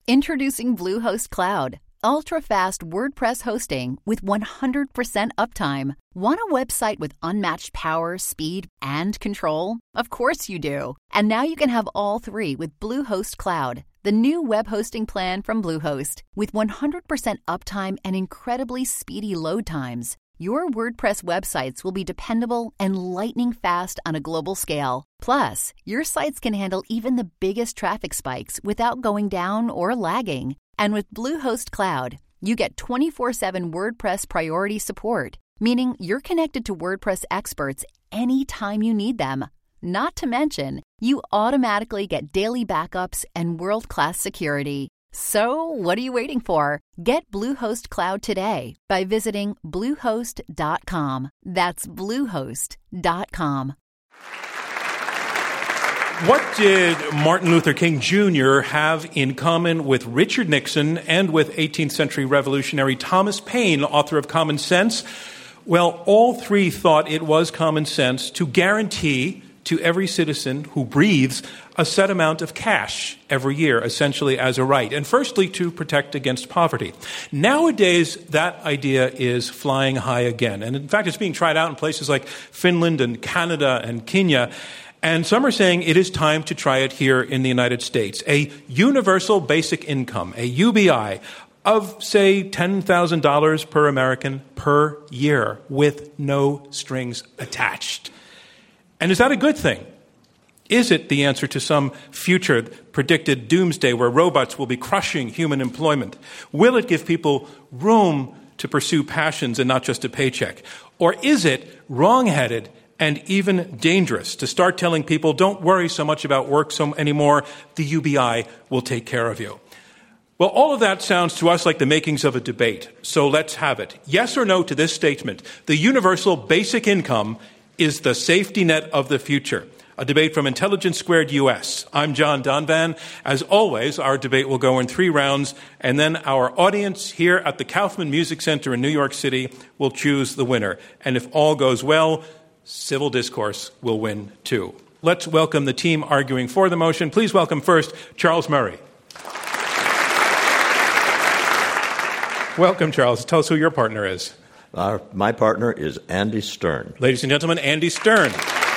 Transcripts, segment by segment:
Introducing Bluehost Cloud, ultra-fast WordPress hosting with 100% uptime. Want a website with unmatched power, speed, and control? Of course you do. And now you can have all three with Bluehost Cloud, the new web hosting plan from Bluehost. With 100% uptime and incredibly speedy load times, your WordPress websites will be dependable and lightning fast on a global scale. Plus, your sites can handle even the biggest traffic spikes without going down or lagging. And with Bluehost Cloud, you get 24/7 WordPress priority support, meaning you're connected to WordPress experts anytime you need them. Not to mention, you automatically get daily backups and world-class security. So, what are you waiting for? Get Bluehost Cloud today by visiting Bluehost.com. That's Bluehost.com. What did Martin Luther King Jr. have in common with Richard Nixon and with 18th century revolutionary Thomas Paine, author of Common Sense? Well, all three thought it was common sense to guarantee to every citizen who breathes a set amount of cash every year, essentially as a right, and firstly to protect against poverty. Nowadays, that idea is flying high again, and in fact, it's being tried out in places like Finland and Canada and Kenya, and some are saying it is time to try it here in the United States. A universal basic income, a UBI, of, say, $10,000 per American per year with no strings attached. And is that a good thing? Is it the answer to some future predicted doomsday where robots will be crushing human employment? Will it give people room to pursue passions and not just a paycheck? Or is it wrong-headed and even dangerous to start telling people, don't worry so much about work anymore, the UBI will take care of you? Well, all of that sounds to us like the makings of a debate, so let's have it. Yes or no to this statement: the universal basic income is the safety net of the future. A debate from Intelligence Squared US. I'm John Donvan. As always, our debate will go in 3 rounds, and then our audience here at the Kaufman Music Center in New York City will choose the winner. And if all goes well, civil discourse will win too. Let's welcome the team arguing for the motion. Please welcome first Charles Murray. Welcome, Charles. Tell us who your partner is. My partner is Andy Stern. Ladies and gentlemen, Andy Stern.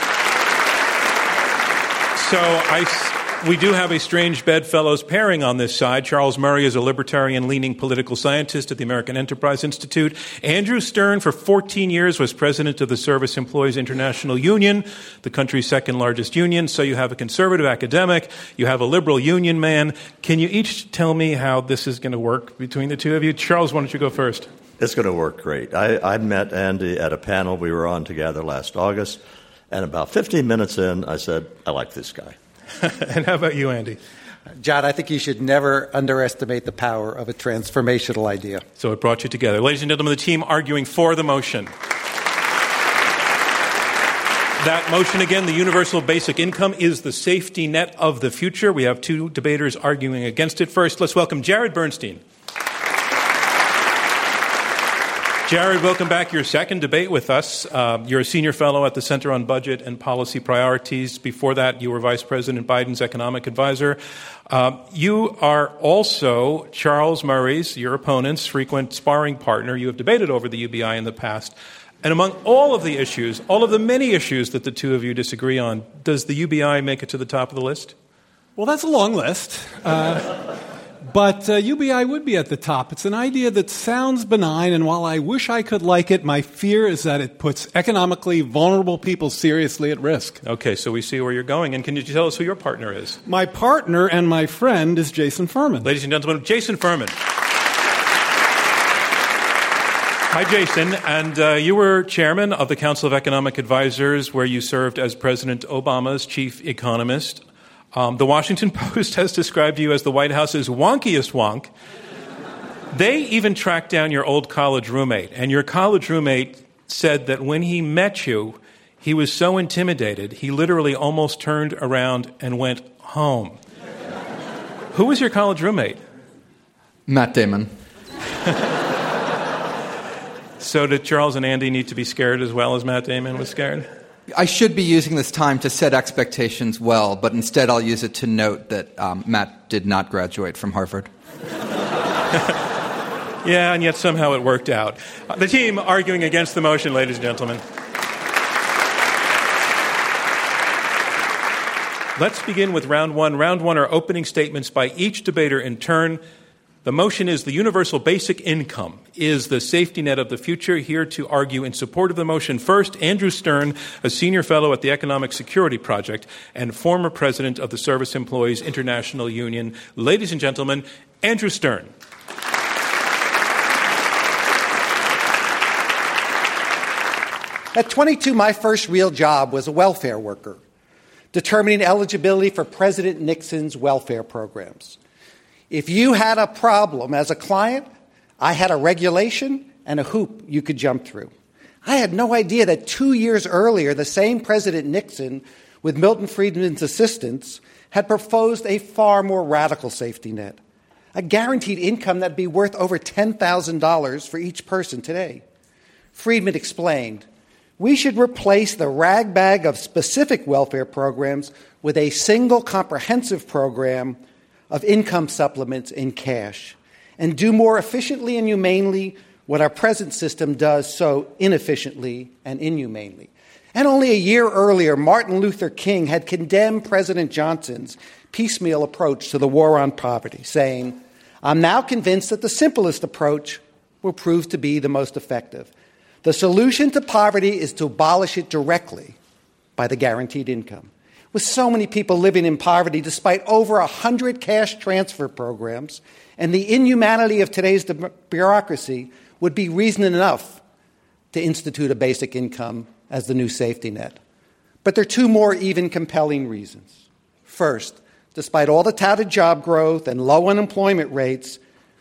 So we do have a strange bedfellows pairing on this side. Charles Murray is a libertarian-leaning political scientist at the American Enterprise Institute. Andrew Stern, for 14 years, was president of the Service Employees International Union, the country's second largest union. So you have a conservative academic, you have a liberal union man. Can you each tell me how this is going to work between the two of you? Charles, why don't you go first? It's going to work great. I met Andy at a panel we were on together last August, and about 15 minutes in, I said, I like this guy. And how about you, Andy? John, I think you should never underestimate the power of a transformational idea. So it brought you together. Ladies and gentlemen, the team arguing for the motion. That motion, again, the universal basic income is the safety net of the future. We have 2 debaters arguing against it. First, let's welcome Jared Bernstein. Jared, welcome back. Your second debate with us. You're a senior fellow at the Center on Budget and Policy Priorities. Before that, you were Vice President Biden's economic advisor. You are also Charles Murray's, your opponent's, frequent sparring partner. You have debated over the UBI in the past. And among all of the issues, all of the many issues that the two of you disagree on, does the UBI make it to the top of the list? Well, that's a long list. But UBI would be at the top. It's an idea that sounds benign, and while I wish I could like it, my fear is that it puts economically vulnerable people seriously at risk. Okay, so we see where you're going. And can you tell us who your partner is? My partner and my friend is Jason Furman. Ladies and gentlemen, Jason Furman. Hi, Jason. And you were chairman of the Council of Economic Advisors, where you served as President Obama's chief economist. The Washington Post has described you as the White House's wonkiest wonk. They even tracked down your old college roommate, and your college roommate said that when he met you, he was so intimidated, he literally almost turned around and went home. Who was your college roommate? Matt Damon. So did Charles and Andy need to be scared as well as Matt Damon was scared? I should be using this time to set expectations well, but instead I'll use it to note that Matt did not graduate from Harvard. Yeah, and yet somehow it worked out. The team arguing against the motion, ladies and gentlemen. Let's begin with round one. Round one are opening statements by each debater in turn. The motion is the universal basic income is the safety net of the future. Here to argue in support of the motion, first, Andrew Stern, a senior fellow at the Economic Security Project and former president of the Service Employees International Union. Ladies and gentlemen, Andrew Stern. At 22, my first real job was a welfare worker, determining eligibility for President Nixon's welfare programs. If you had a problem as a client, I had a regulation and a hoop you could jump through. I had no idea that 2 years earlier, the same President Nixon, with Milton Friedman's assistance, had proposed a far more radical safety net, a guaranteed income that would be worth over $10,000 for each person today. Friedman explained, we should replace the ragbag of specific welfare programs with a single comprehensive program of income supplements in cash, and do more efficiently and humanely what our present system does so inefficiently and inhumanely. And only a year earlier, Martin Luther King had condemned President Johnson's piecemeal approach to the war on poverty, saying, I'm now convinced that the simplest approach will prove to be the most effective. The solution to poverty is to abolish it directly by the guaranteed income. With so many people living in poverty, despite over 100 cash transfer programs, and the inhumanity of today's bureaucracy would be reason enough to institute a basic income as the new safety net. But there are two more even compelling reasons. First, despite all the touted job growth and low unemployment rates,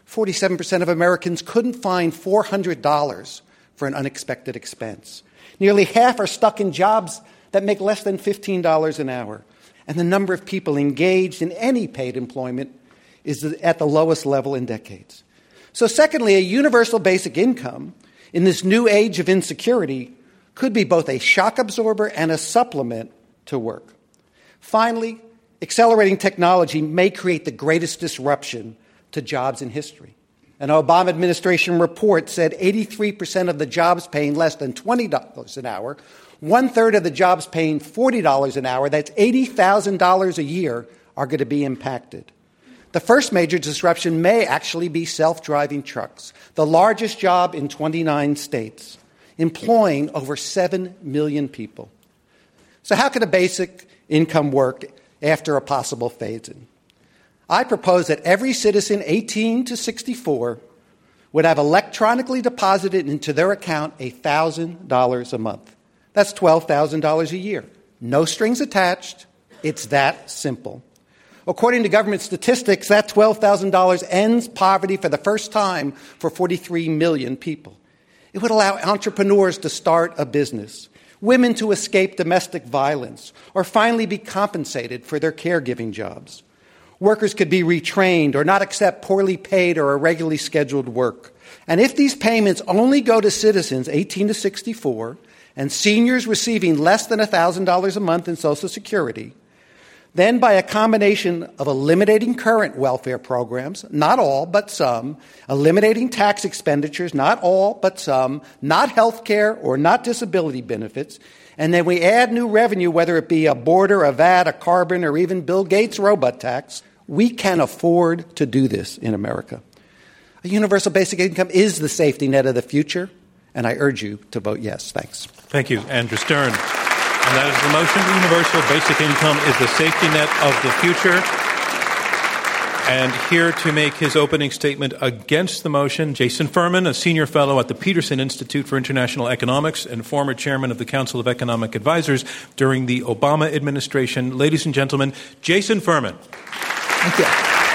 47% of Americans couldn't find $400 for an unexpected expense. Nearly half are stuck in jobs that make less than $15 an hour. And the number of people engaged in any paid employment is at the lowest level in decades. So secondly, a universal basic income in this new age of insecurity could be both a shock absorber and a supplement to work. Finally, accelerating technology may create the greatest disruption to jobs in history. An Obama administration report said 83% of the jobs paying less than $20 an hour, one-third of the jobs paying $40 an hour, that's $80,000 a year, are going to be impacted. The first major disruption may actually be self-driving trucks, the largest job in 29 states, employing over 7 million people. So how can a basic income work after a possible phase-in? I propose that every citizen 18 to 64 would have electronically deposited into their account $1,000 a month. That's $12,000 a year. No strings attached. It's that simple. According to government statistics, that $12,000 ends poverty for the first time for 43 million people. It would allow entrepreneurs to start a business, women to escape domestic violence, or finally be compensated for their caregiving jobs. Workers could be retrained or not accept poorly paid or irregularly scheduled work. And if these payments only go to citizens 18 to 64 and seniors receiving less than $1,000 a month in Social Security, then by a combination of eliminating current welfare programs, not all but some, eliminating tax expenditures, not all but some, not health care or not disability benefits, and then we add new revenue, whether it be a border, a VAT, a carbon, or even Bill Gates' robot tax, we can afford to do this in America. A universal basic income is the safety net of the future, and I urge you to vote yes. Thanks. Thank you, Andrew Stern. And that is the motion. Universal basic income is the safety net of the future. And here to make his opening statement against the motion, Jason Furman, a senior fellow at the Peterson Institute for International Economics and former chairman of the Council of Economic Advisors during the Obama administration. Ladies and gentlemen, Jason Furman. Thank you.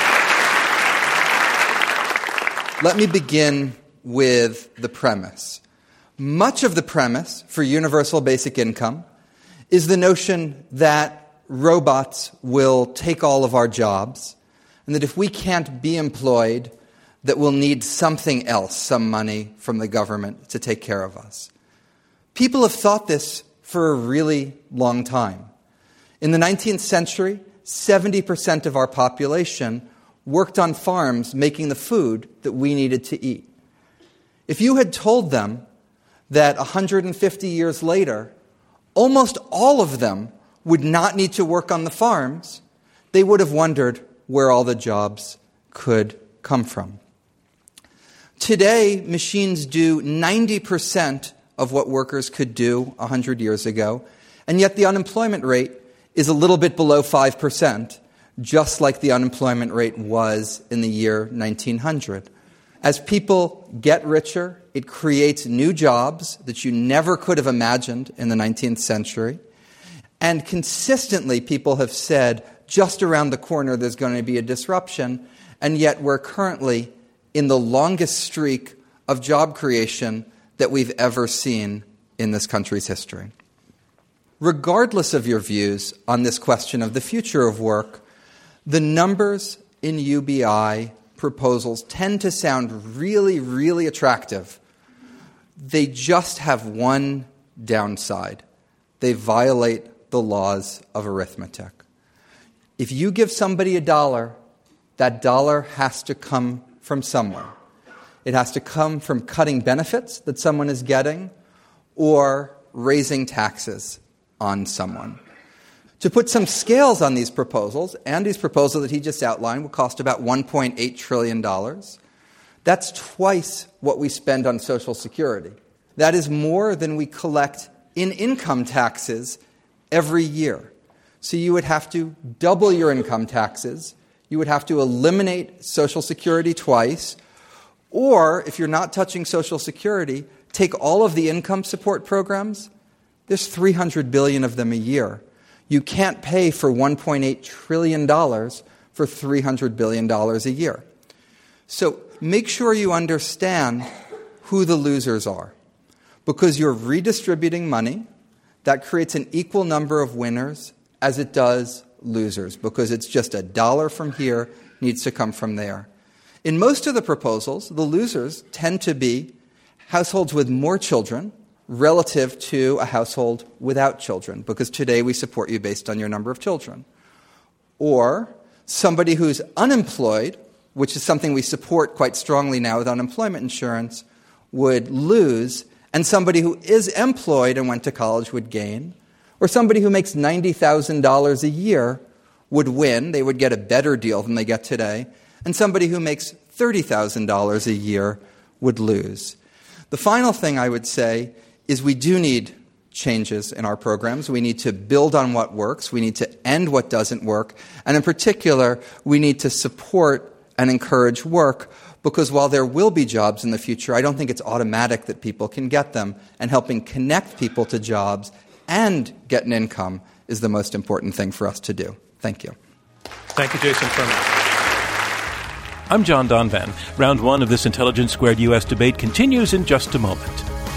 Let me begin with the premise. Much of the premise for universal basic income is the notion that robots will take all of our jobs, and that if we can't be employed, that we'll need something else, some money from the government to take care of us. People have thought this for a really long time. In the 19th century, 70% of our population worked on farms making the food that we needed to eat. If you had told them that 150 years later, almost all of them would not need to work on the farms, they would have wondered where all the jobs could come from. Today, machines do 90% of what workers could do 100 years ago, and yet the unemployment rate is a little bit below 5%, just like the unemployment rate was in the year 1900. As people get richer, it creates new jobs that you never could have imagined in the 19th century. And consistently, people have said, just around the corner there's going to be a disruption, and yet we're currently in the longest streak of job creation that we've ever seen in this country's history. Regardless of your views on this question of the future of work, the numbers in UBI proposals tend to sound really, really attractive. They just have one downside. They violate the laws of arithmetic. If you give somebody $1, that dollar has to come from somewhere. It has to come from cutting benefits that someone is getting or raising taxes on someone. To put some scales on these proposals, Andy's proposal that he just outlined will cost about $1.8 trillion. That's twice what we spend on Social Security. That is more than we collect in income taxes every year. So you would have to double your income taxes. You would have to eliminate Social Security twice. Or, if you're not touching Social Security, take all of the income support programs. There's 300 billion of them a year. You can't pay for $1.8 trillion for $300 billion a year. So make sure you understand who the losers are. Because you're redistributing money, that creates an equal number of winners as it does losers, because it's just $1 from here needs to come from there. In most of the proposals, the losers tend to be households with more children relative to a household without children, because today we support you based on your number of children. Or somebody who's unemployed, which is something we support quite strongly now with unemployment insurance, would lose, and somebody who is employed and went to college would gain. Or somebody who makes $90,000 a year would win. They would get a better deal than they get today. And somebody who makes $30,000 a year would lose. The final thing I would say is we do need changes in our programs. We need to build on what works. We need to end what doesn't work. And in particular, we need to support and encourage work, because while there will be jobs in the future, I don't think it's automatic that people can get them. And helping connect people to jobs and get an income is the most important thing for us to do. Thank you. Thank you, Jason Furman. I'm John Donvan. Round one of this Intelligence Squared U.S. debate continues in just a moment.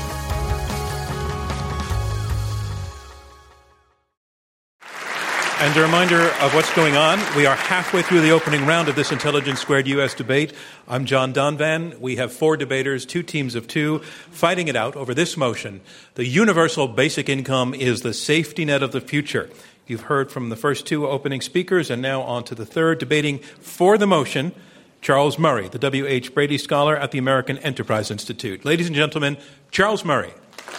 And a reminder of what's going on. We are halfway through the opening round of this Intelligence Squared U.S. debate. I'm John Donvan. We have 4 debaters, 2 teams of 2, fighting it out over this motion. The universal basic income is the safety net of the future. You've heard from the first 2 opening speakers, and now on to the third. Debating for the motion, Charles Murray, the W.H. Brady Scholar at the American Enterprise Institute. Ladies and gentlemen, Charles Murray.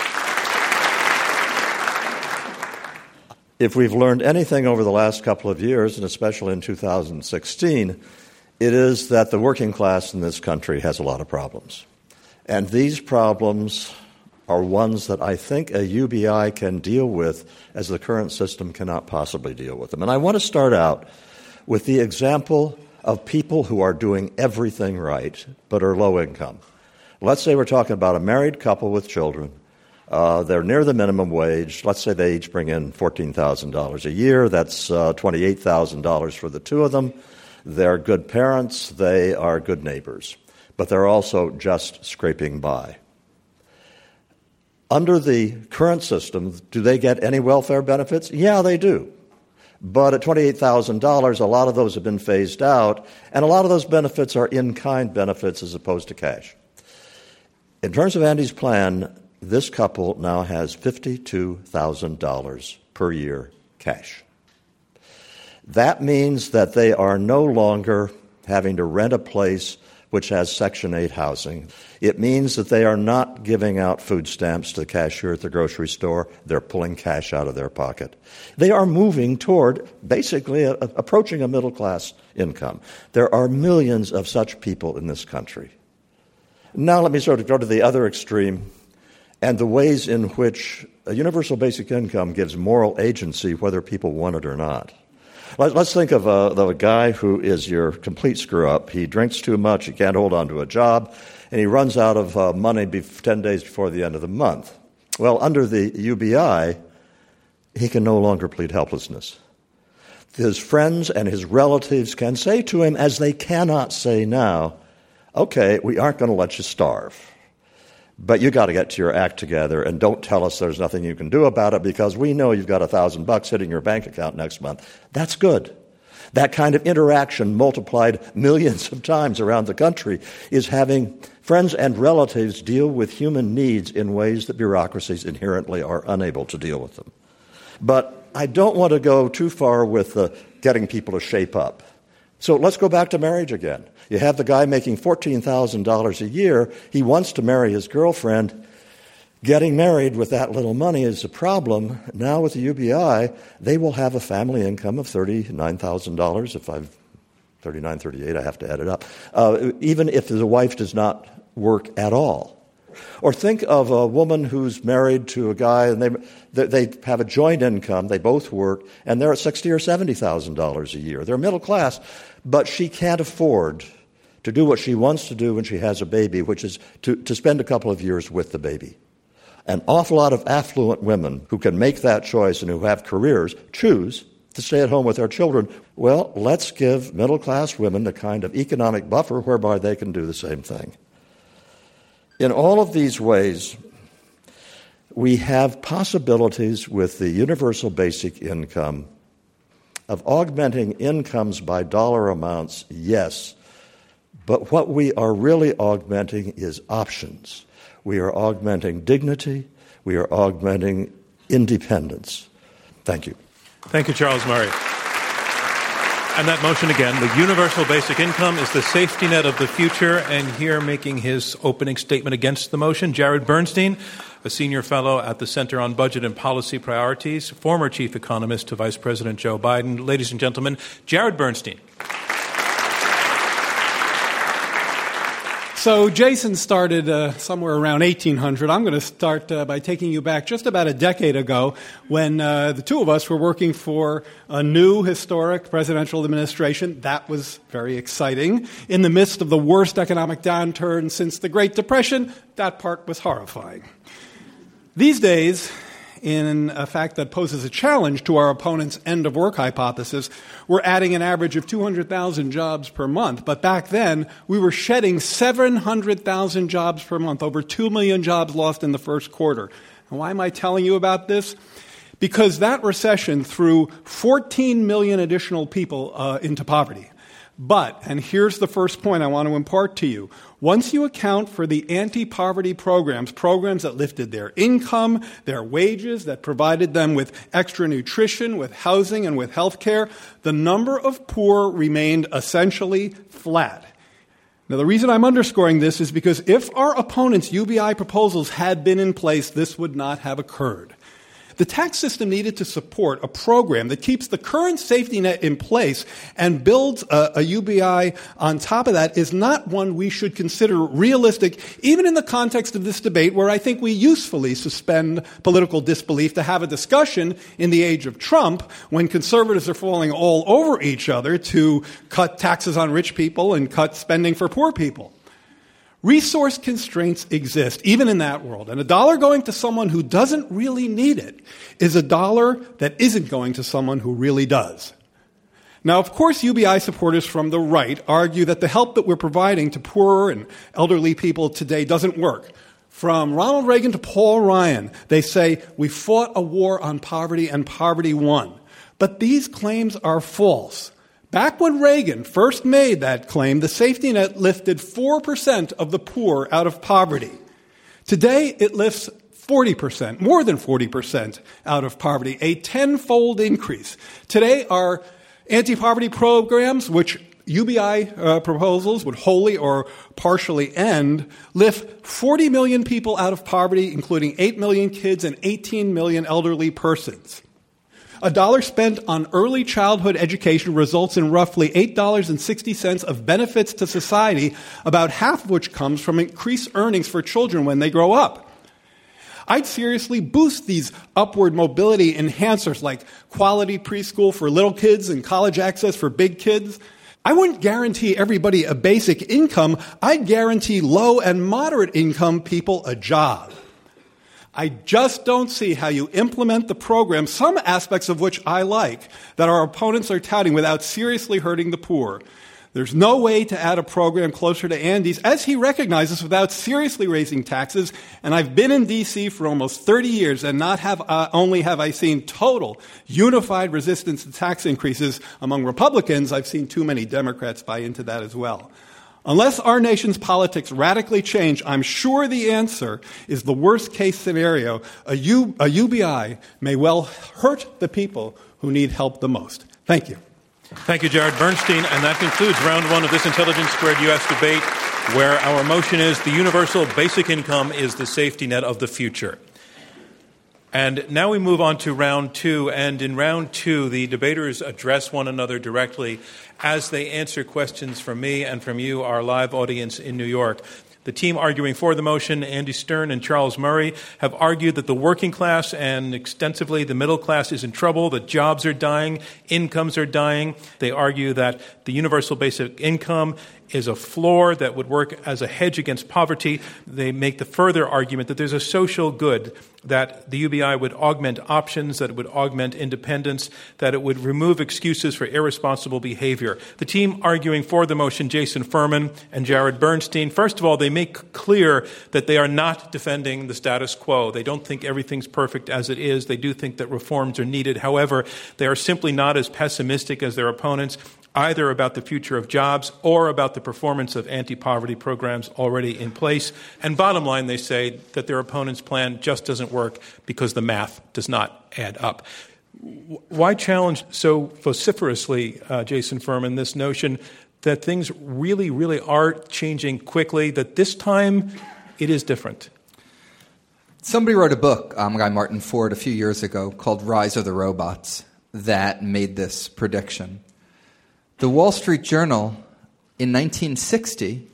If we've learned anything over the last couple of years, and especially in 2016, it is that the working class in this country has a lot of problems. And these problems are ones that I think a UBI can deal with, as the current system cannot possibly deal with them. And I want to start out with the example of people who are doing everything right but are low income. Let's say we're talking about a married couple with children. They're near the minimum wage. Let's say they each bring in $14,000 a year. That's $28,000 for the 2 of them. They're good parents. They are good neighbors. But they're also just scraping by. Under the current system, do they get any welfare benefits? Yeah, they do. But at $28,000, a lot of those have been phased out, and a lot of those benefits are in-kind benefits as opposed to cash. In terms of Andy's plan, this couple now has $52,000 per year cash. That means that they are no longer having to rent a place which has Section 8 housing. It means that they are not giving out food stamps to the cashier at the grocery store. They're pulling cash out of their pocket. They are moving toward basically approaching a middle-class income. There are millions of such people in this country. Now let me sort of go to the other extreme and the ways in which a universal basic income gives moral agency whether people want it or not. Let's think of a guy who is your complete screw-up. He drinks too much, he can't hold on to a job, and he runs out of money 10 days before the end of the month. Well, under the UBI, he can no longer plead helplessness. His friends and his relatives can say to him, as they cannot say now, okay, we aren't going to let you starve, but you got to get your act together and don't tell us there's nothing you can do about it because we know you've got $1,000 hitting your bank account next month. That's good. That kind of interaction multiplied millions of times around the country is having friends and relatives deal with human needs in ways that bureaucracies inherently are unable to deal with them. But I don't want to go too far with getting people to shape up. So let's go back to marriage again. You have the guy making $14,000 a year. He wants to marry his girlfriend. Getting married with that little money is a problem. Now with the UBI, they will have a family income of $39,000. If I've $39, $38, I have to add it up. Even if the wife does not work at all. Or think of a woman who's married to a guy and they have a joint income, they both work, and they're at $60,000 or $70,000 a year. They're middle class, but she can't afford to do what she wants to do when she has a baby, which is to spend a couple of years with the baby. An awful lot of affluent women who can make that choice and who have careers choose to stay at home with their children. Well, let's give middle-class women the kind of economic buffer whereby they can do the same thing. In all of these ways, we have possibilities with the universal basic income of augmenting incomes by dollar amounts, yes, but what we are really augmenting is options. We are augmenting dignity. We are augmenting independence. Thank you. Thank you, Charles Murray. And that motion again, the universal basic income is the safety net of the future. And here making his opening statement against the motion, Jared Bernstein, a senior fellow at the Center on Budget and Policy Priorities, former chief economist to Vice President Joe Biden. Ladies and gentlemen, Jared Bernstein. So Jason started somewhere around 1800. I'm going to start by taking you back just about a decade ago when the two of us were working for a new historic presidential administration. That was very exciting. In the midst of the worst economic downturn since the Great Depression, that part was horrifying. These days, in a fact that poses a challenge to our opponent's end-of-work hypothesis, we're adding an average of 200,000 jobs per month. But back then, we were shedding 700,000 jobs per month, over 2 million jobs lost in the first quarter. And why am I telling you about this? Because that recession threw 14 million additional people into poverty. But, and here's the first point I want to impart to you, once you account for the anti-poverty programs that lifted their income, their wages, that provided them with extra nutrition, with housing, and with health care, the number of poor remained essentially flat. Now, the reason I'm underscoring this is because if our opponents' UBI proposals had been in place, this would not have occurred. The tax system needed to support a program that keeps the current safety net in place and builds a UBI on top of that is not one we should consider realistic, even in the context of this debate where I think we usefully suspend political disbelief to have a discussion in the age of Trump when conservatives are falling all over each other to cut taxes on rich people and cut spending for poor people. Resource constraints exist, even in that world. And a dollar going to someone who doesn't really need it is a dollar that isn't going to someone who really does. Now, of course, UBI supporters from the right argue that the help that we're providing to poorer and elderly people today doesn't work. From Ronald Reagan to Paul Ryan, they say, we fought a war on poverty and poverty won. But these claims are false. Back when Reagan first made that claim, the safety net lifted 4% of the poor out of poverty. Today, it lifts 40%, more than 40% out of poverty, a tenfold increase. Today, our anti-poverty programs, which UBI proposals would wholly or partially end, lift 40 million people out of poverty, including 8 million kids and 18 million elderly persons. $1 spent on early childhood education results in roughly $8.60 of benefits to society, about half of which comes from increased earnings for children when they grow up. I'd seriously boost these upward mobility enhancers like quality preschool for little kids and college access for big kids. I wouldn't guarantee everybody a basic income. I'd guarantee low and moderate income people a job. I just don't see how you implement the program, some aspects of which I like, that our opponents are touting without seriously hurting the poor. There's no way to add a program closer to Andy's, as he recognizes, without seriously raising taxes. And I've been in D.C. for almost 30 years, and not only have I seen total, unified resistance to tax increases among Republicans, I've seen too many Democrats buy into that as well. Unless our nation's politics radically change, I'm sure the answer is the worst-case scenario. A UBI may well hurt the people who need help the most. Thank you. Thank you, Jared Bernstein. And that concludes round one of this Intelligence Squared U.S. debate, where our motion is the universal basic income is the safety net of the future. And now we move on to round two. And in round two, the debaters address one another directly as they answer questions from me and from you, our live audience in New York. The team arguing for the motion, Andy Stern and Charles Murray, have argued that the working class and extensively the middle class is in trouble, that jobs are dying, incomes are dying. They argue that the universal basic income is a floor that would work as a hedge against poverty. They make the further argument that there's a social good, that the UBI would augment options, that it would augment independence, that it would remove excuses for irresponsible behavior. The team arguing for the motion, Jason Furman and Jared Bernstein, first of all, they make clear that they are not defending the status quo. They don't think everything's perfect as it is. They do think that reforms are needed. However, they are simply not as pessimistic as their opponents, either about the future of jobs or about the performance of anti-poverty programs already in place. And bottom line, they say that their opponent's plan just doesn't work because the math does not add up. Why challenge so vociferously, Jason Furman, this notion that things really, really are changing quickly, that this time it is different? Somebody wrote a book, a guy Martin Ford, a few years ago called Rise of the Robots that made this prediction. The Wall Street Journal in 1960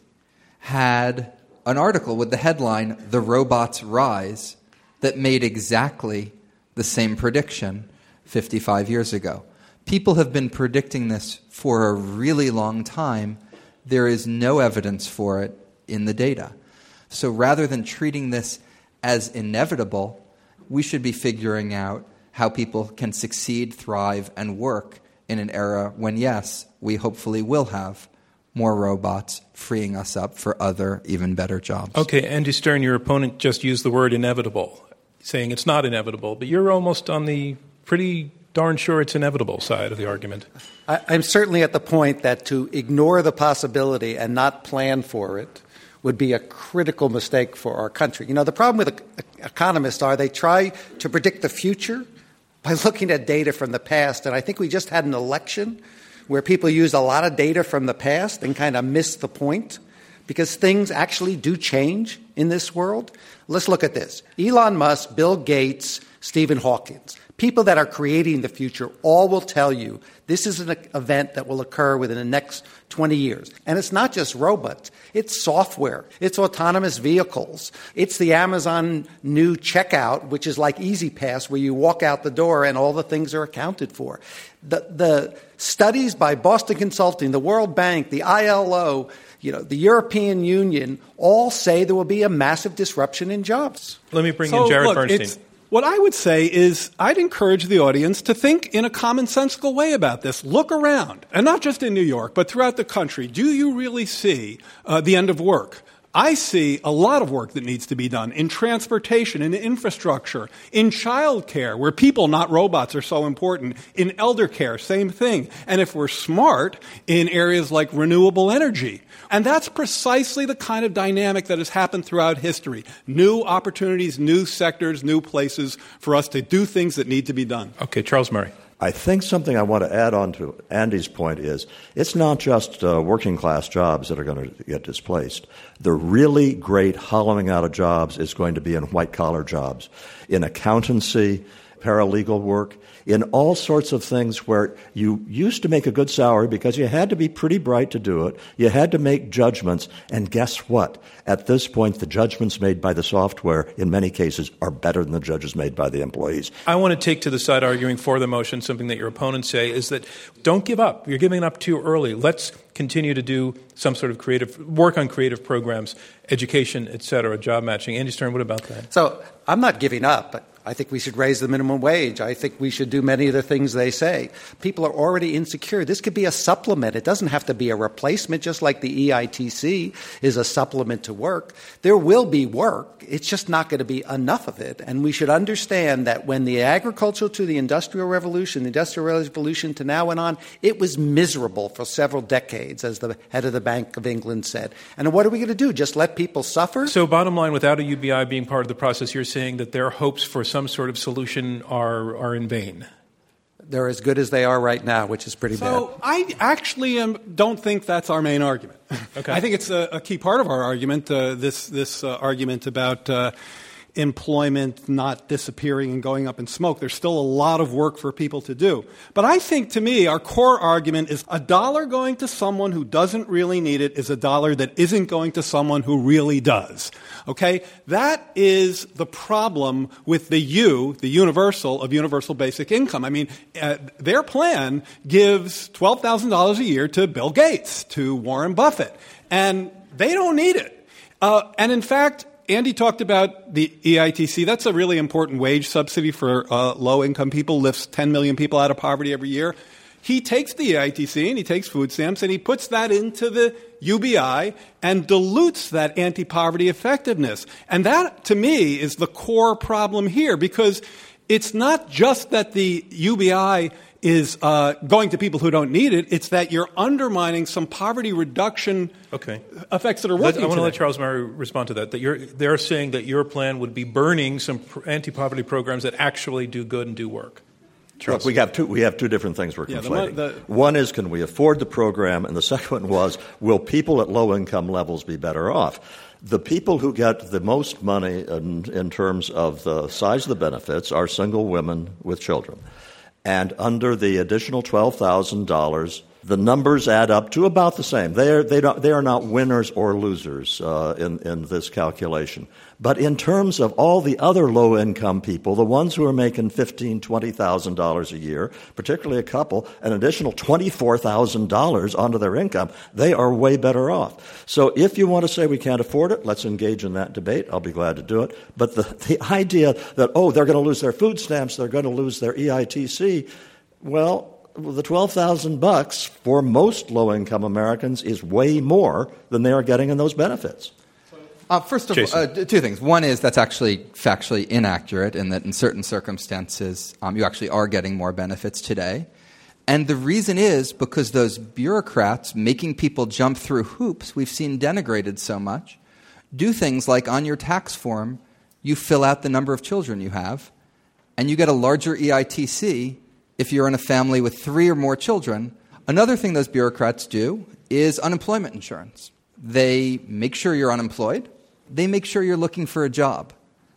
had an article with the headline, "The Robots Rise," that made exactly the same prediction 55 years ago. People have been predicting this for a really long time. There is no evidence for it in the data. So rather than treating this as inevitable, we should be figuring out how people can succeed, thrive, and work in an era when, yes, we hopefully will have more robots freeing us up for other, even better jobs. Okay, Andy Stern, your opponent just used the word inevitable, saying it's not inevitable, but you're almost on the pretty darn sure it's inevitable side of the argument. I'm certainly at the point that to ignore the possibility and not plan for it would be a critical mistake for our country. You know, the problem with economists are they try to predict the future by looking at data from the past. And I think we just had an election where people used a lot of data from the past and kind of missed the point, because things actually do change in this world. Let's look at this. Elon Musk, Bill Gates, Stephen Hawking, people that are creating the future, all will tell you this is an event that will occur within the next 20 years. And it's not just robots. It's software. It's autonomous vehicles. It's the Amazon new checkout, which is like EasyPass, where you walk out the door and all the things are accounted for. The studies by Boston Consulting, the World Bank, the ILO, the European Union, all say there will be a massive disruption in jobs. Let me bring in Jared Bernstein. What I would say is I'd encourage the audience to think in a commonsensical way about this. Look around, and not just in New York, but throughout the country. Do you really see the end of work? I see a lot of work that needs to be done in transportation, in infrastructure, in child care, where people, not robots, are so important, in elder care, same thing. And if we're smart, in areas like renewable energy. And that's precisely the kind of dynamic that has happened throughout history. New opportunities, new sectors, new places for us to do things that need to be done. Okay, Charles Murray. I think something I want to add on to Andy's point is it's not just working class jobs that are going to get displaced. The really great hollowing out of jobs is going to be in white collar jobs, in accountancy, paralegal work, in all sorts of things where you used to make a good salary because you had to be pretty bright to do it. You had to make judgments. And guess what? At this point, the judgments made by the software, in many cases, are better than the judges made by the employees. I want to take to the side arguing for the motion something that your opponents say is that don't give up. You're giving up too early. Let's continue to do some sort of creative work on creative programs, education, et cetera, job matching. Andy Stern, what about that? So I'm not giving up, but I think we should raise the minimum wage. I think we should do many of the things they say. People are already insecure. This could be a supplement. It doesn't have to be a replacement, just like the EITC is a supplement to work. There will be work. It's just not going to be enough of it. And we should understand that when the agricultural to the Industrial Revolution, the Industrial Revolution to now went on, it was miserable for several decades, as the head of the Bank of England said. And what are we going to do? Just let people suffer? So bottom line, without a UBI being part of the process, you're saying that their hopes for some sort of solution are in vain? They're as good as they are right now, which is pretty bad. So I actually don't think that's our main argument. Okay. I think it's a key part of our argument, this argument about employment not disappearing and going up in smoke. There's still a lot of work for people to do. But I think, to me, our core argument is a dollar going to someone who doesn't really need it is a dollar that isn't going to someone who really does. Okay? That is the problem with the universal of universal basic income. I mean, their plan gives $12,000 a year to Bill Gates, to Warren Buffett, and they don't need it. And in fact, Andy talked about the EITC. That's a really important wage subsidy for low-income people, lifts 10 million people out of poverty every year. He takes the EITC and he takes food stamps and he puts that into the UBI and dilutes that anti-poverty effectiveness. And that, to me, is the core problem here, because it's not just that the UBI is going to people who don't need it. It's that you're undermining some poverty reduction effects that are working. I want to let Charles Murray respond to that. They're saying that your plan would be burning some anti-poverty programs that actually do good and do work. Look, we have two different things we're conflating. One is, can we afford the program? And the second one was, will people at low income levels be better off? The people who get the most money in terms of the size of the benefits are single women with children. And under the additional $12,000, the numbers add up to about the same. They are not winners or losers in this calculation. But in terms of all the other low-income people, the ones who are making $15,000, $20,000 a year, particularly a couple, an additional $24,000 onto their income, they are way better off. So if you want to say we can't afford it, let's engage in that debate. I'll be glad to do it. But the idea that, they're going to lose their food stamps, they're going to lose their EITC, well, the $12,000 for most low-income Americans is way more than they are getting in those benefits. First of all, two things. One is that's actually factually inaccurate, in that in certain circumstances you actually are getting more benefits today. And the reason is because those bureaucrats making people jump through hoops we've seen denigrated so much do things like on your tax form you fill out the number of children you have, and you get a larger EITC if you're in a family with 3 or more children. Another thing those bureaucrats do is unemployment insurance. They make sure you're unemployed. They make sure you're looking for a job.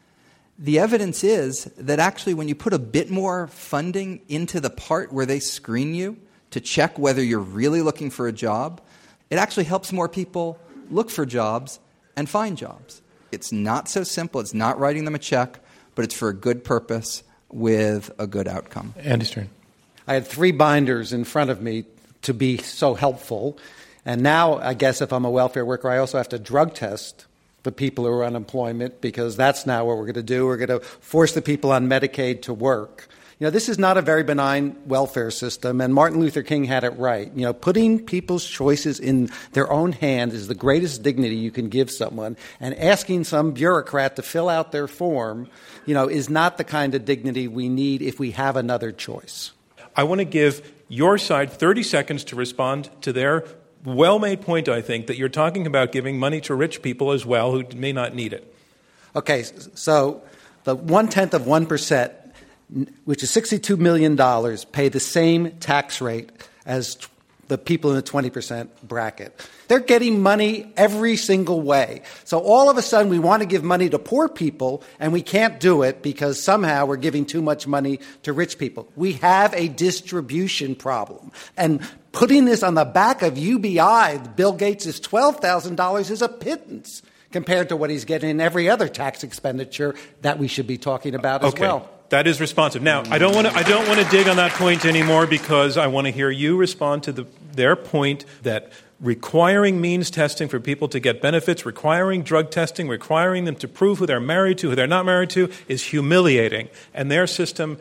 The evidence is that actually when you put a bit more funding into the part where they screen you to check whether you're really looking for a job, it actually helps more people look for jobs and find jobs. It's not so simple. It's not writing them a check, but it's for a good purpose with a good outcome. Andy Stern. I had 3 binders in front of me to be so helpful. And now, I guess if I'm a welfare worker, I also have to drug test the people who are unemployment, because that's now what we're going to do. We're going to force the people on Medicaid to work. This is not a very benign welfare system, and Martin Luther King had it right. Putting people's choices in their own hands is the greatest dignity you can give someone, and asking some bureaucrat to fill out their form, is not the kind of dignity we need if we have another choice. I want to give your side 30 seconds to respond to their well-made point, I think, that you're talking about giving money to rich people as well who may not need it. Okay, so the 0.1%, which is $62 million, pay the same tax rate as the people in the 20% bracket. They're getting money every single way. So all of a sudden we want to give money to poor people, and we can't do it because somehow we're giving too much money to rich people. We have a distribution problem. And putting this on the back of UBI, Bill Gates' $12,000, is a pittance compared to what he's getting in every other tax expenditure that we should be talking about as well. That is responsive. Now, I don't want to dig on that point anymore because I want to hear you respond to their point that requiring means testing for people to get benefits, requiring drug testing, requiring them to prove who they're married to, who they're not married to, is humiliating. And their system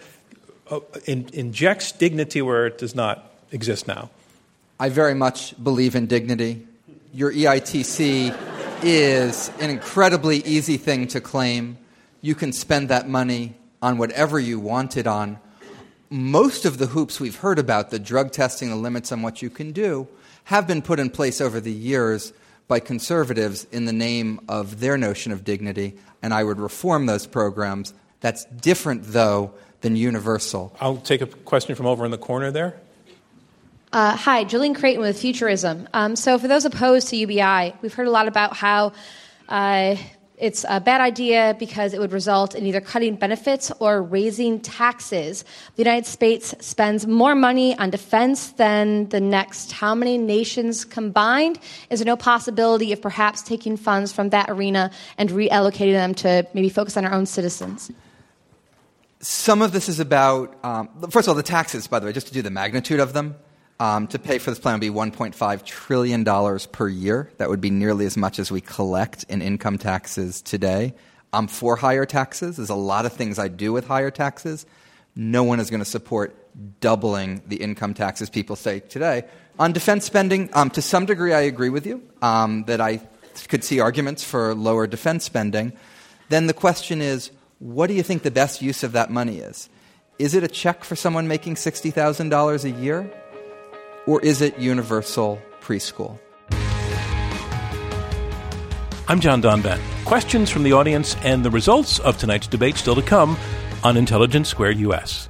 injects dignity where it does not exist now. I very much believe in dignity. Your EITC is an incredibly easy thing to claim. You can spend that money on whatever you want it on. Most of the hoops we've heard about, the drug testing, the limits on what you can do, have been put in place over the years by conservatives in the name of their notion of dignity, and I would reform those programs. That's different, though, than universal. I'll take a question from over in the corner there. Hi, Julian Creighton with Futurism. So for those opposed to UBI, we've heard a lot about how it's a bad idea because it would result in either cutting benefits or raising taxes. The United States spends more money on defense than the next how many nations combined? Is there no possibility of perhaps taking funds from that arena and reallocating them to maybe focus on our own citizens? Some of this is about, first of all, the taxes, by the way, just to do the magnitude of them. To pay for this plan would be $1.5 trillion per year. That would be nearly as much as we collect in income taxes today. I'm for higher taxes. There's a lot of things I do with higher taxes. No one is going to support doubling the income taxes people say today. On defense spending, to some degree I agree with you that I could see arguments for lower defense spending. Then the question is, what do you think the best use of that money is? Is it a check for someone making $60,000 a year? Or is it universal preschool? I'm John Donvan. Questions from the audience and the results of tonight's debate still to come on Intelligence Squared US.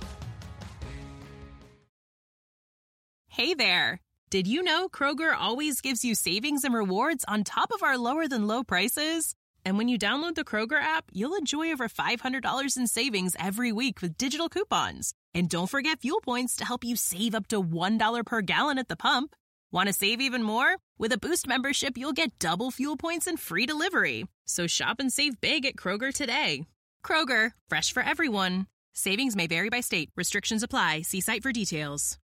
Hey there. Did you know Kroger always gives you savings and rewards on top of our lower-than-low prices? And when you download the Kroger app, you'll enjoy over $500 in savings every week with digital coupons. And don't forget fuel points to help you save up to $1 per gallon at the pump. Want to save even more? With a Boost membership, you'll get double fuel points and free delivery. So shop and save big at Kroger today. Kroger, fresh for everyone. Savings may vary by state. Restrictions apply. See site for details.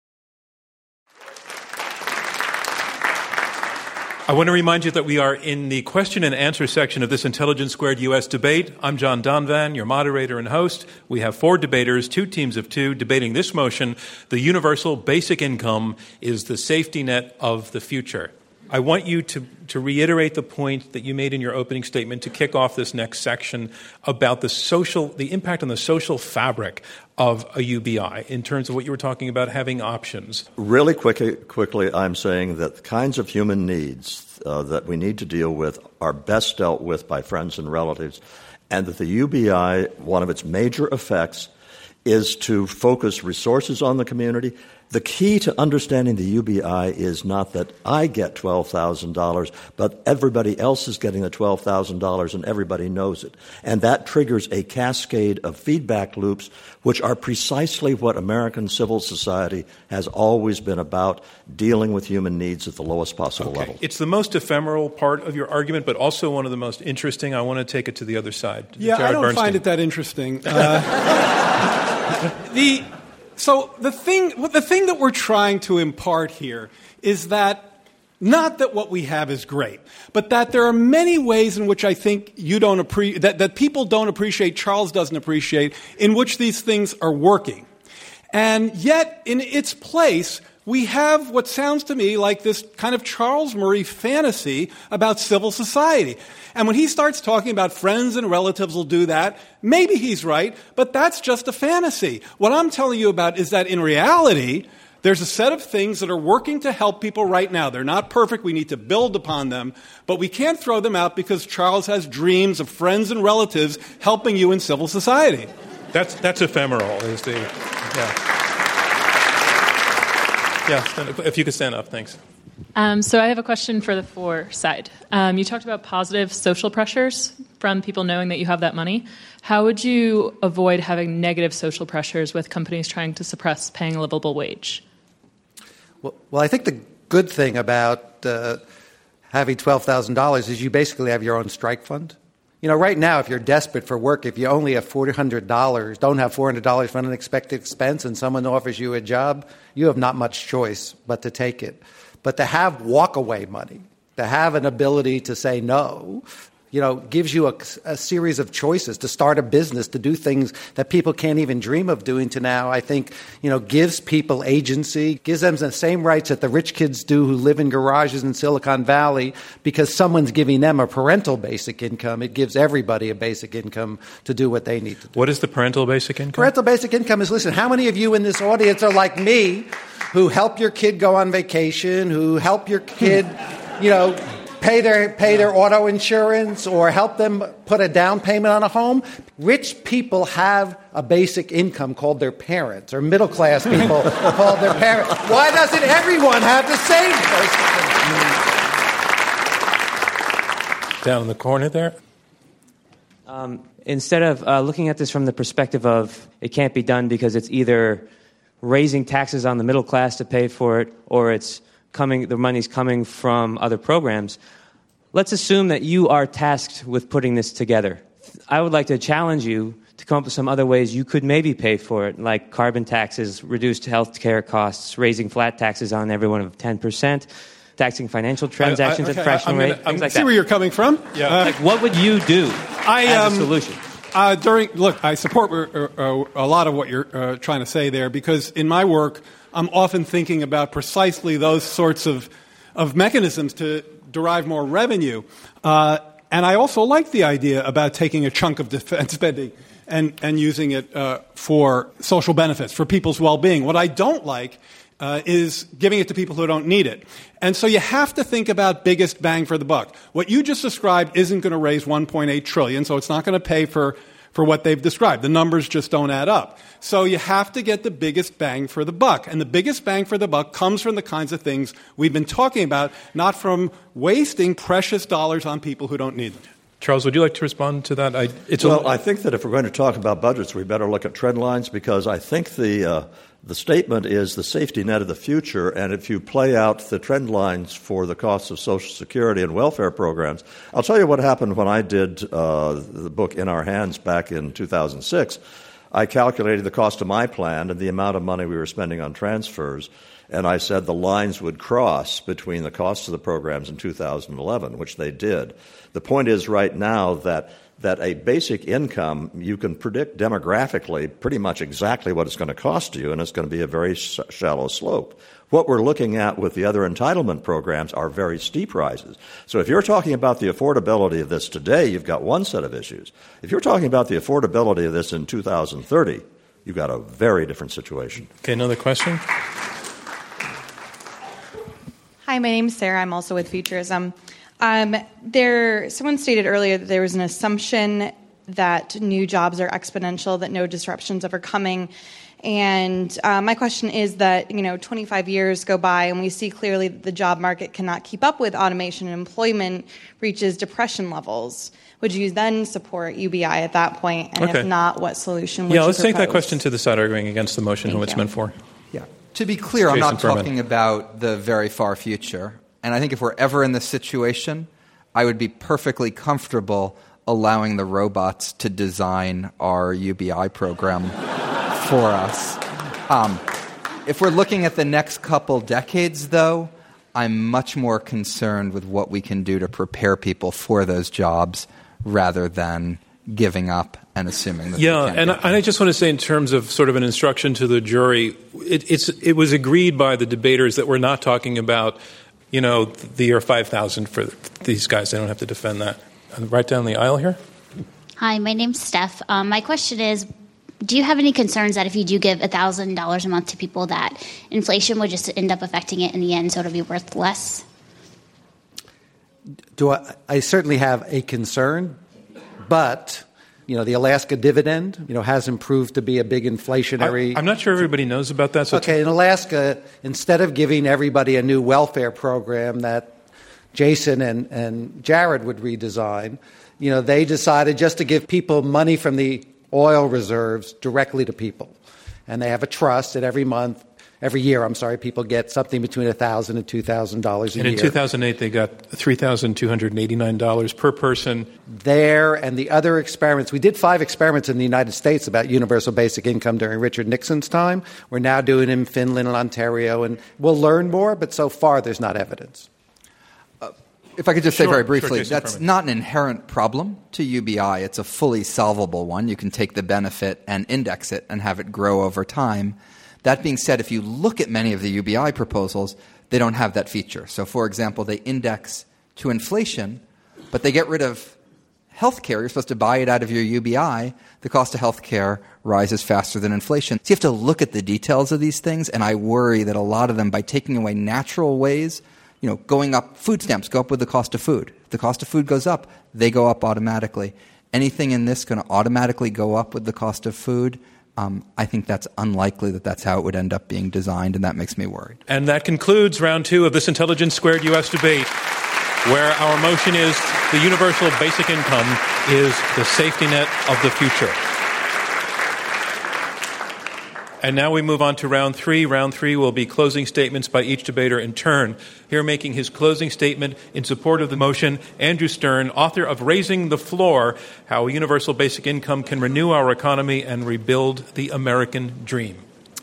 I want to remind you that we are in the question and answer section of this Intelligence Squared US debate. I'm John Donvan, your moderator and host. We have 4 debaters, 2 teams of 2, debating this motion: the universal basic income is the safety net of the future. I want you to reiterate the point that you made in your opening statement to kick off this next section about the impact on the social fabric of a UBI in terms of what you were talking about, having options. Really quickly, I'm saying that the kinds of human needs that we need to deal with are best dealt with by friends and relatives, and that the UBI, one of its major effects, is to focus resources on the community. The key to understanding the UBI is not that I get $12,000, but everybody else is getting the $12,000 and everybody knows it. And that triggers a cascade of feedback loops, which are precisely what American civil society has always been about, dealing with human needs at the lowest possible level. It's the most ephemeral part of your argument, but also one of the most interesting. I want to take it to the other side. Yeah, Jared I don't Bernstein. find it that interesting. So the thing that we're trying to impart here is that not that what we have is great, but that there are many ways in which I think that people don't appreciate, Charles doesn't appreciate, in which these things are working. And yet, in its place, we have what sounds to me like this kind of Charles Murray fantasy about civil society. And when he starts talking about friends and relatives will do that, maybe he's right, but that's just a fantasy. What I'm telling you about is that in reality, there's a set of things that are working to help people right now. They're not perfect. We need to build upon them. But we can't throw them out because Charles has dreams of friends and relatives helping you in civil society. That's ephemeral, is the... Yeah. Yeah, if you could stand up, thanks. So I have a question for the for side. You talked about positive social pressures from people knowing that you have that money. How would you avoid having negative social pressures with companies trying to suppress paying a livable wage? Well, I think the good thing about having $12,000 is you basically have your own strike fund. You know, right now, if you're desperate for work, if you only have $400, don't have $400 for an unexpected expense, and someone offers you a job, you have not much choice but to take it. But to have walkaway money, to have an ability to say no, you know, gives you a series of choices to start a business, to do things that people can't even dream of doing to now. I think, you know, gives people agency, gives them the same rights that the rich kids do who live in garages in Silicon Valley because someone's giving them a parental basic income. It gives everybody a basic income to do what they need to do. What is the parental basic income? Parental basic income is, listen, how many of you in this audience are like me who help your kid go on vacation, who help your kid, you know, pay their auto insurance or help them put a down payment on a home? Rich people have a basic income called their parents, or middle-class people called their parents. Why doesn't everyone have the same basic income? Down in the corner there. Instead of looking at this from the perspective of it can't be done because it's either raising taxes on the middle class to pay for it or the money's coming from other programs, let's assume that you are tasked with putting this together. I would like to challenge you to come up with some other ways you could maybe pay for it, like carbon taxes, reduced health care costs, raising flat taxes on everyone of 10%, taxing financial transactions at fractional rate, things like that. I see where you're coming from. Yeah. Like, what would you do as a solution? I support a lot of what you're trying to say there, because in my work, I'm often thinking about precisely those sorts of mechanisms to derive more revenue. And I also like the idea about taking a chunk of defense spending and using it for social benefits, for people's well-being. What I don't like is giving it to people who don't need it. And so you have to think about biggest bang for the buck. What you just described isn't going to raise $1.8 trillion, so it's not going to pay for what they've described. The numbers just don't add up. So you have to get the biggest bang for the buck. And the biggest bang for the buck comes from the kinds of things we've been talking about, not from wasting precious dollars on people who don't need them. Charles, would you like to respond to that? I think that if we're going to talk about budgets, we better look at trend lines, because I think the statement is the safety net of the future, and if you play out the trend lines for the costs of Social Security and welfare programs, I'll tell you what happened when I did the book In Our Hands back in 2006. I calculated the cost of my plan and the amount of money we were spending on transfers, and I said the lines would cross between the costs of the programs in 2011, which they did. The point is right now that a basic income, you can predict demographically pretty much exactly what it's going to cost you, and it's going to be a very shallow slope. What we're looking at with the other entitlement programs are very steep rises. So if you're talking about the affordability of this today, you've got one set of issues. If you're talking about the affordability of this in 2030, you've got a very different situation. Okay, another question? Hi, my name's Sarah. I'm also with Futurism. Someone stated earlier that there was an assumption that new jobs are exponential, that no disruption's ever coming. And my question is that, 25 years go by and we see clearly that the job market cannot keep up with automation and employment reaches depression levels. Would you then support UBI at that point? And if not, what solution would you let's propose? take that question to the side arguing against the motion, who it's meant for. Yeah. To be clear, Jason I'm not Furman. talking about the very far future. And I think if we're ever in this situation, I would be perfectly comfortable allowing the robots to design our UBI program for us. If we're looking at the next couple decades, though, I'm much more concerned with what we can do to prepare people for those jobs rather than giving up and assuming that Yeah, they can't and I just want to say in terms of sort of an instruction to the jury, it was agreed by the debaters that we're not talking about, the year 5,000 for these guys. They don't have to defend that. Right down the aisle here. Hi, my name's Steph. My question is, do you have any concerns that if you do give $1,000 a month to people that inflation would just end up affecting it in the end, so it'll be worth less? I certainly have a concern, but the Alaska dividend hasn't proved to be a big inflationary. I'm not sure everybody knows about that. Okay, in Alaska, instead of giving everybody a new welfare program that Jason and Jared would redesign, they decided just to give people money from the oil reserves directly to people. And they have a trust that every year, people get something between $1,000 and $2,000 a year. And in 2008, they got $3,289 per person. There and the other experiments. We did 5 experiments in the United States about universal basic income during Richard Nixon's time. We're now doing it in Finland and Ontario, and we'll learn more, but so far there's not evidence. If I could just say very briefly, that's not an inherent problem to UBI. It's a fully solvable one. You can take the benefit and index it and have it grow over time. That being said, if you look at many of the UBI proposals, they don't have that feature. So, for example, they index to inflation, but they get rid of health care. You're supposed to buy it out of your UBI. The cost of health care rises faster than inflation. So you have to look at the details of these things, and I worry that a lot of them, by taking away natural ways, going up, food stamps go up with the cost of food. If the cost of food goes up, they go up automatically. Anything in this going to automatically go up with the cost of food? I think that's unlikely that that's how it would end up being designed, and that makes me worried. And that concludes round 2 of this Intelligence Squared U.S. debate, where our motion is the universal basic income is the safety net of the future. And now we move on to round 3. Round 3 will be closing statements by each debater in turn. Here making his closing statement in support of the motion, Andrew Stern, author of Raising the Floor, How a Universal Basic Income Can Renew Our Economy and Rebuild the American Dream.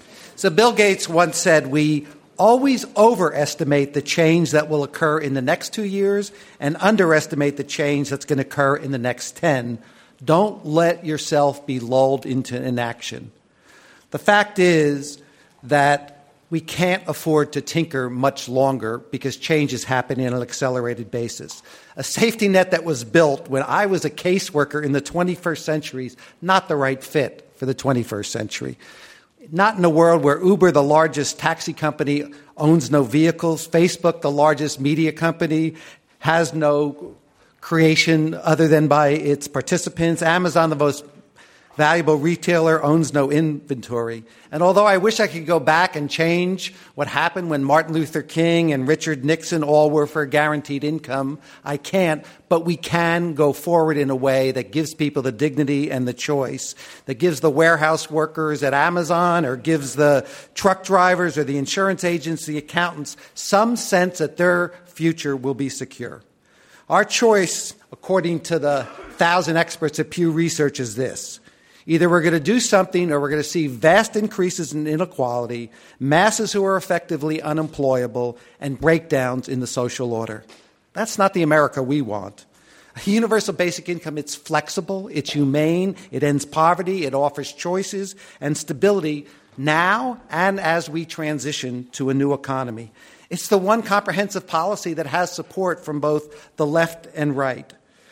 So Bill Gates once said, we always overestimate the change that will occur in the next 2 years and underestimate the change that's going to occur in the next 10. Don't let yourself be lulled into inaction. The fact is that we can't afford to tinker much longer because change is happening on an accelerated basis. A safety net that was built when I was a caseworker in the 21st century is not the right fit for the 21st century. Not in a world where Uber, the largest taxi company, owns no vehicles. Facebook, the largest media company, has no creation other than by its participants. Amazon, the most valuable retailer, owns no inventory. And although I wish I could go back and change what happened when Martin Luther King and Richard Nixon all were for guaranteed income, I can't. But we can go forward in a way that gives people the dignity and the choice, that gives the warehouse workers at Amazon or gives the truck drivers or the insurance agents, the accountants, some sense that their future will be secure. Our choice, according to the 1,000 experts at Pew Research, is this. Either we're going to do something or we're going to see vast increases in inequality, masses who are effectively unemployable, and breakdowns in the social order. That's not the America we want. A universal basic income, it's flexible, it's humane, it ends poverty, it offers choices and stability now and as we transition to a new economy. It's the one comprehensive policy that has support from both the left and right.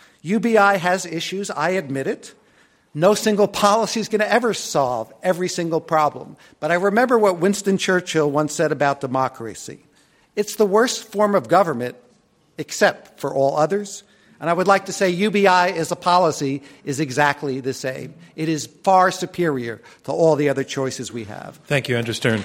UBI has issues, I admit it. No single policy is going to ever solve every single problem. But I remember what Winston Churchill once said about democracy. It's the worst form of government except for all others. And I would like to say UBI as a policy is exactly the same. It is far superior to all the other choices we have. Thank you, Andrew Stern.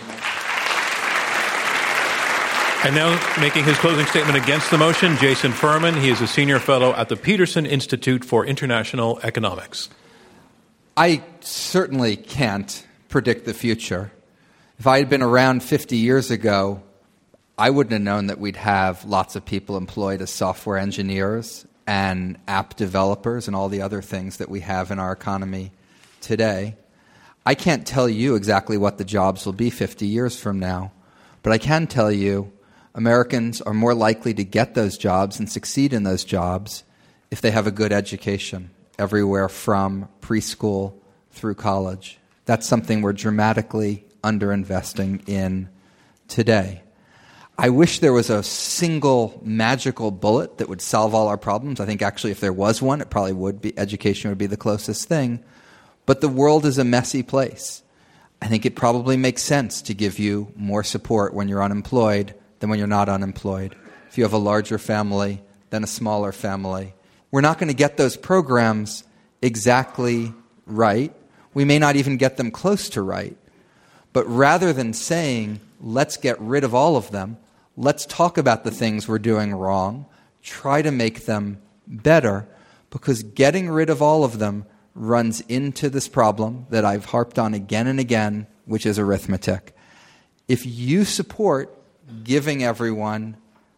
And now making his closing statement against the motion, Jason Furman. He is a senior fellow at the Peterson Institute for International Economics. I certainly can't predict the future. If I had been around 50 years ago, I wouldn't have known that we'd have lots of people employed as software engineers and app developers and all the other things that we have in our economy today. I can't tell you exactly what the jobs will be 50 years from now, but I can tell you Americans are more likely to get those jobs and succeed in those jobs if they have a good education. everywhere from preschool through college. That's something we're dramatically underinvesting in today. I wish there was a single magical bullet that would solve all our problems. I think actually if there was one, it probably would be, education would be the closest thing. But the world is a messy place. I think it probably makes sense to give you more support when you're unemployed than when you're not unemployed. If you have a larger family than a smaller family. We're not going to get those programs exactly right. We may not even get them close to right. But rather than saying, let's get rid of all of them, let's talk about the things we're doing wrong, try to make them better, because getting rid of all of them runs into this problem that I've harped on again and again, which is arithmetic. If you support giving everyone,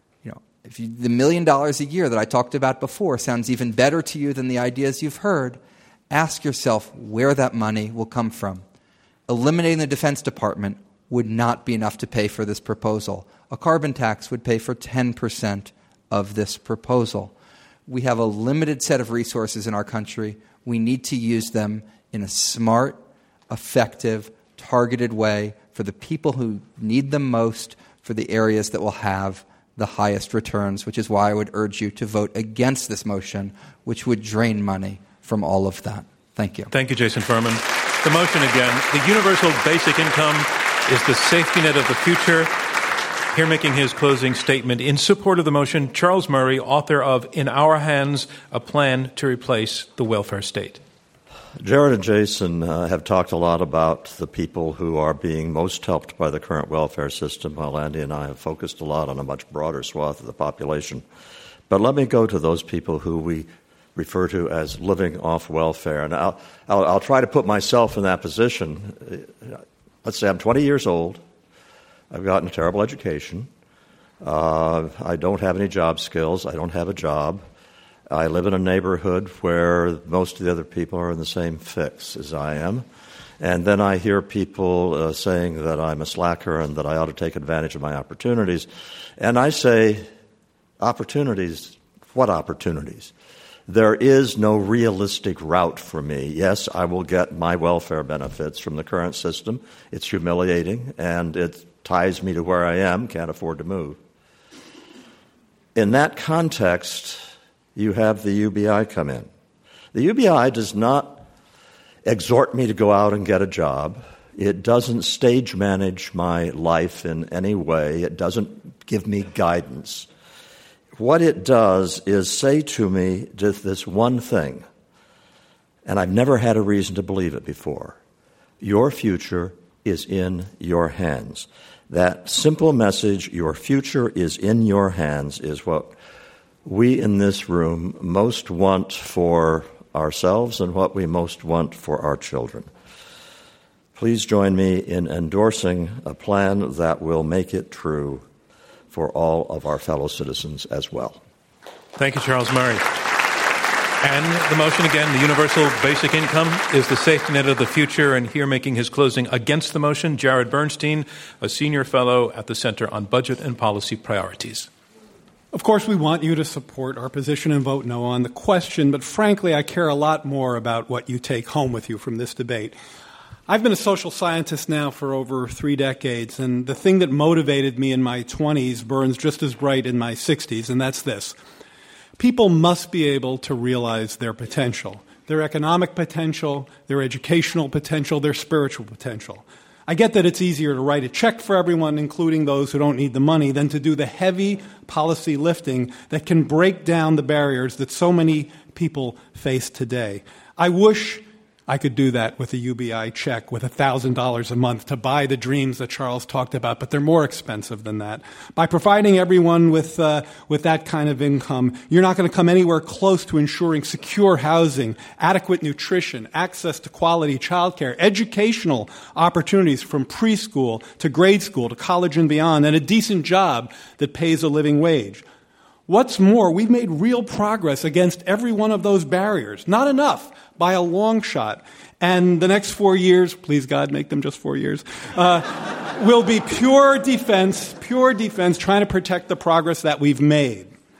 if the $1 million a year that I talked about before sounds even better to you than the ideas you've heard, ask yourself where that money will come from. Eliminating the Defense Department would not be enough to pay for this proposal. A carbon tax would pay for 10% of this proposal. We have a limited set of resources in our country. We need to use them in a smart, effective, targeted way for the people who need them most, for the areas that will have the highest returns, which is why I would urge you to vote against this motion, which would drain money from all of that. Thank you. Thank you, Jason Furman. The motion again, the universal basic income is the safety net of the future. Here making his closing statement in support of the motion, Charles Murray, author of In Our Hands, A Plan to Replace the Welfare State. Jared and Jason have talked a lot about the people who are being most helped by the current welfare system, while Andy and I have focused a lot on a much broader swath of the population. But let me go to those people who we refer to as living off welfare. And I'll try to put myself in that position. Let's say I'm 20 years old. I've gotten a terrible education. I don't have any job skills. I don't have a job. I live in a neighborhood where most of the other people are in the same fix as I am. And then I hear people saying that I'm a slacker and that I ought to take advantage of my opportunities. And I say, opportunities? What opportunities? There is no realistic route for me. Yes, I will get my welfare benefits from the current system. It's humiliating, and it ties me to where I am, can't afford to move. In that context, you have the UBI come in. The UBI does not exhort me to go out and get a job. It doesn't stage manage my life in any way. It doesn't give me guidance. What it does is say to me just this one thing, and I've never had a reason to believe it before. Your future is in your hands. That simple message, your future is in your hands, is what we in this room most want for ourselves and what we most want for our children. Please join me in endorsing a plan that will make it true for all of our fellow citizens as well. Thank you, Charles Murray. And the motion again, the universal basic income is the safety net of the future. And here making his closing against the motion, Jared Bernstein, a senior fellow at the Center on Budget and Policy Priorities. Of course, we want you to support our position and vote no on the question, but frankly, I care a lot more about what you take home with you from this debate. I've been a social scientist now for over 3 decades, and the thing that motivated me in my 20s burns just as bright in my 60s, and that's this. People must be able to realize their potential, their economic potential, their educational potential, their spiritual potential. I get that it's easier to write a check for everyone, including those who don't need the money, than to do the heavy policy lifting that can break down the barriers that so many people face today. I wish I could do that with a UBI check with $1,000 a month to buy the dreams that Charles talked about, but they're more expensive than that. By providing everyone with that kind of income, you're not going to come anywhere close to ensuring secure housing, adequate nutrition, access to quality childcare, educational opportunities from preschool to grade school to college and beyond, and a decent job that pays a living wage. What's more, we've made real progress against every one of those barriers. Not enough, by a long shot. And the next 4 years, please God, make them just 4 years, will be pure defense, trying to protect the progress that we've made.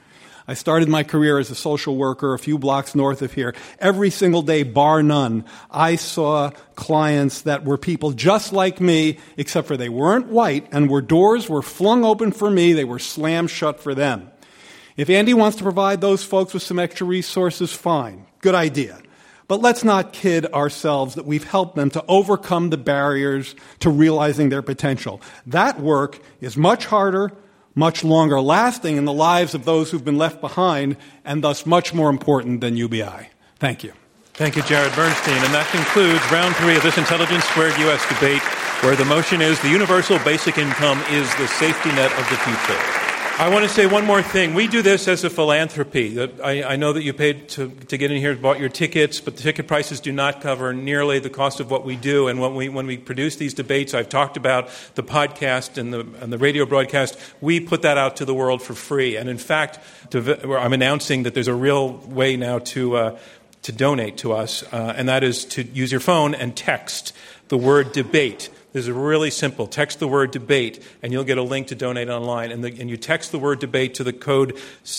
I started my career as a social worker a few blocks north of here. Every single day, bar none, I saw clients that were people just like me, except for they weren't white, and where doors were flung open for me, they were slammed shut for them. If Andy wants to provide those folks with some extra resources, fine. Good idea. But let's not kid ourselves that we've helped them to overcome the barriers to realizing their potential. That work is much harder, much longer lasting in the lives of those who've been left behind, and thus much more important than UBI. Thank you. Thank you, Jared Bernstein. And that concludes round 3 of this Intelligence Squared U.S. debate, where the motion is the universal basic income is the safety net of the future. I want to say one more thing. We do this as a philanthropy. I know that you paid to get in here, bought your tickets, but the ticket prices do not cover nearly the cost of what we do. And when we produce these debates, I've talked about the podcast and the radio broadcast. We put that out to the world for free. And in fact, I'm announcing that there's a real way now to donate to us, and that is to use your phone and text the word debate. This is really simple. Text the word debate, and you'll get a link to donate online. And you text the word debate to the code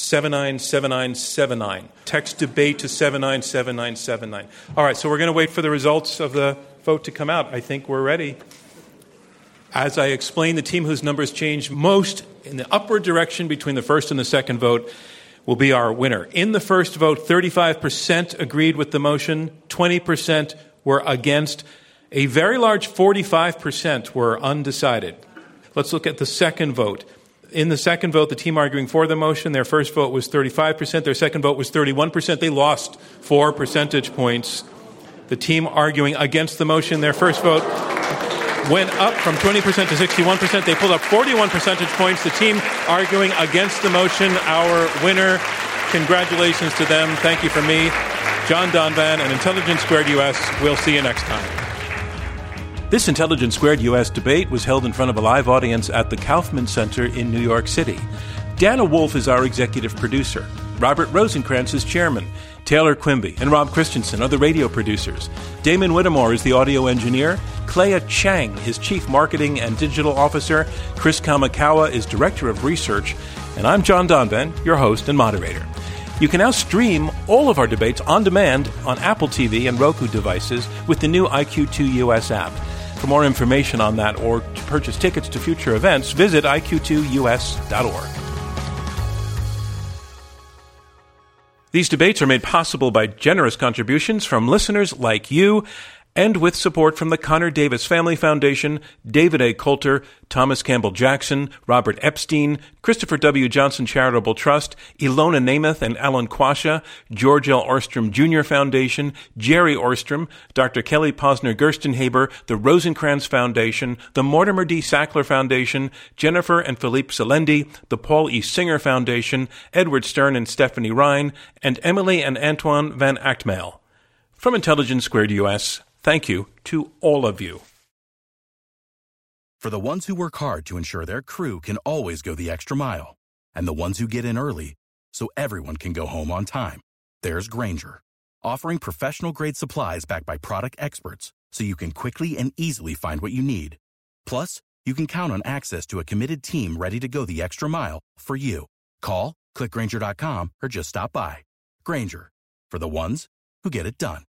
797979. Text debate to 797979. All right, so we're going to wait for the results of the vote to come out. I think we're ready. As I explained, the team whose numbers change most in the upward direction between the first and the second vote will be our winner. In the first vote, 35% agreed with the motion, 20% were against. A very large 45% were undecided. Let's look at the second vote. In the second vote, the team arguing for the motion, their first vote was 35%, their second vote was 31%. They lost 4 percentage points. The team arguing against the motion, their first vote went up from 20% to 61%. They pulled up 41 percentage points. The team arguing against the motion, our winner. Congratulations to them. Thank you from me, John Donvan, and Intelligence Squared US. We'll see you next time. This Intelligence Squared U.S. debate was held in front of a live audience at the Kaufman Center in New York City. Dana Wolf is our executive producer. Robert Rosencrantz is chairman. Taylor Quimby and Rob Christensen are the radio producers. Damon Whittemore is the audio engineer. Clea Chang is chief marketing and digital officer. Chris Kamikawa is director of research. And I'm John Donvan, your host and moderator. You can now stream all of our debates on demand on Apple TV and Roku devices with the new IQ2 US app. For more information on that or to purchase tickets to future events, visit iq2us.org. These debates are made possible by generous contributions from listeners like you and with support from the Connor Davis Family Foundation, David A. Coulter, Thomas Campbell Jackson, Robert Epstein, Christopher W. Johnson Charitable Trust, Ilona Namath and Alan Quasha, George L. Orstrom Jr. Foundation, Jerry Orstrom, Dr. Kelly Posner Gerstenhaber, the Rosencrantz Foundation, the Mortimer D. Sackler Foundation, Jennifer and Philippe Salendi, the Paul E. Singer Foundation, Edward Stern and Stephanie Ryan, and Emily and Antoine Van Achtmael. From Intelligence Squared US, thank you to all of you. For the ones who work hard to ensure their crew can always go the extra mile, and the ones who get in early so everyone can go home on time, there's Grainger, offering professional-grade supplies backed by product experts so you can quickly and easily find what you need. Plus, you can count on access to a committed team ready to go the extra mile for you. Call, click Grainger.com, or just stop by. Grainger, for the ones who get it done.